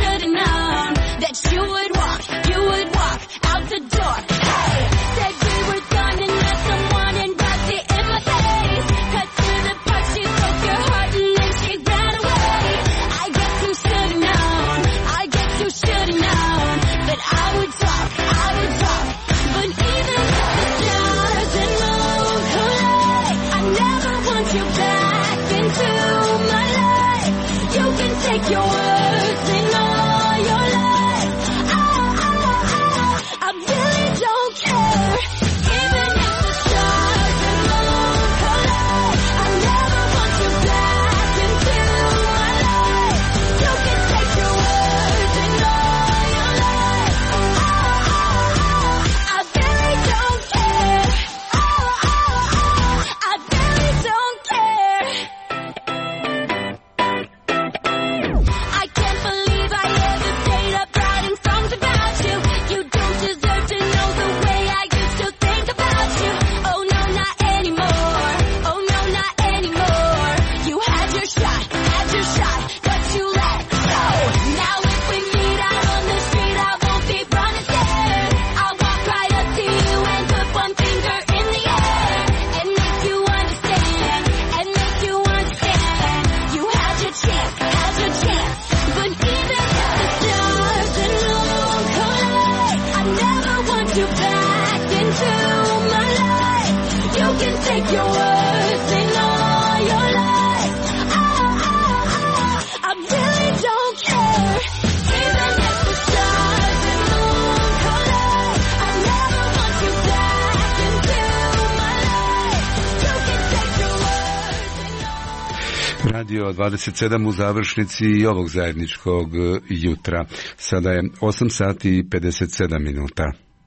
Radio dvadeset sedam u završnici ovog zajedničkog jutra. Sada je osam sati i pedeset sedam minuta.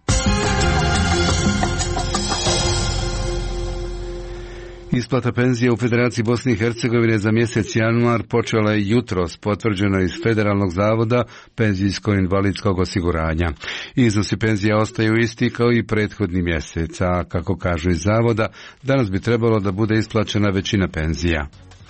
Isplata penzija u Federaciji Bosne i Hercegovine za mjesec januar počela je jutros, potvrđeno iz Federalnog zavoda penzijsko-invalidskog osiguranja. Iznosi penzija ostaju isti kao i prethodni mjesec, a kako kažu iz zavoda, danas bi trebalo da bude isplaćena većina penzija.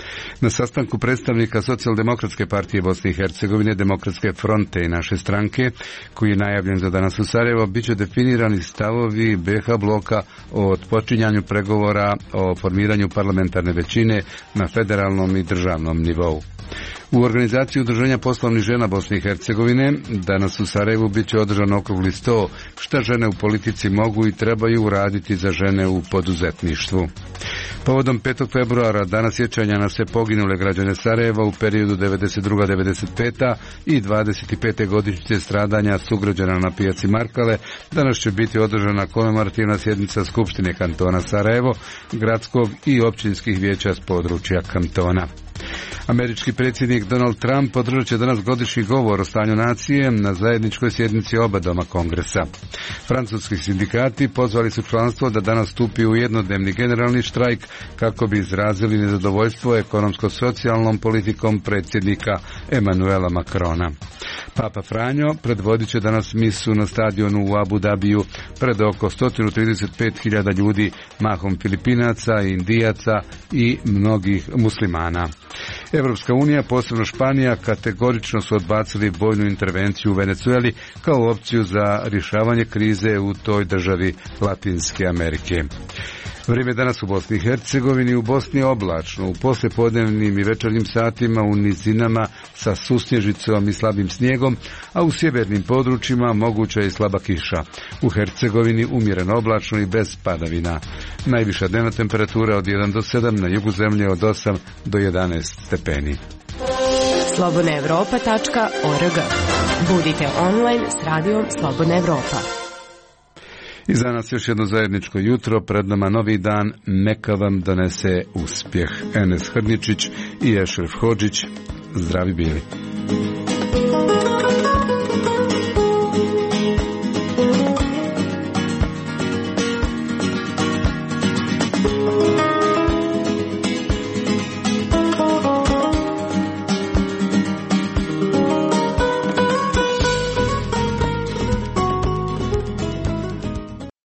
Na sastanku predstavnika Socijaldemokratske partije Bosne i Hercegovine, Demokratske fronte i naše stranke, koji je najavljen za danas u Sarajevo, bit će definirani stavovi be ha bloka o otpočinjanju pregovora o formiranju parlamentarne većine na federalnom i državnom nivou. U organizaciji Udruženja poslovnih žena Bosne i Hercegovine danas u Sarajevu bit će održan okrugli sto šta žene u politici mogu i trebaju uraditi za žene u poduzetništvu. Povodom petog februara, dana sjećanja na sve poginule građane Sarajeva u periodu devedeset druga do devedeset peta i dvadeset pete godišnjice stradanja sugrađana na pijaci Markale, danas će biti održana komemorativna sjednica Skupštine kantona Sarajevo, gradskog i općinskih vijeća s područja kantona. Američki predsjednik Donald Trump održat će danas godišnji govor o stanju nacije na zajedničkoj sjednici oba doma kongresa. Francuski sindikati pozvali su članstvo da danas stupi u jednodnevni generalni štrajk kako bi izrazili nezadovoljstvo ekonomsko-socijalnom politikom predsjednika Emanuela Macrona. Papa Franjo predvodit će danas misu na stadionu u Abu Dabiju pred oko sto trideset pet hiljada ljudi, mahom Filipinaca, Indijaca i mnogih muslimana. Evropska unija, posebno Španija, kategorično su odbacili vojnu intervenciju u Venezueli kao opciju za rješavanje krize u toj državi Latinske Amerike. Vrijeme danas u Bosni i Hercegovini. U Bosni je oblačno, u poslijepodnevnim i večernjim satima u nizinama sa susnježicom i slabim snijegom, a u sjevernim područjima moguća je i slaba kiša. U Hercegovini umjereno oblačno i bez padavina. Najviša dnevna temperatura od jedan do sedam, na jugu zemlje od osam do jedanaest stepeni. slobodna evropa tačka org. Budite online s radijom Slobodna Evropa. I za nas još jedno zajedničko jutro, pred nama novi dan, neka vam donese uspjeh. Enes Hrničić i Ešref Hodžić, zdravi bili.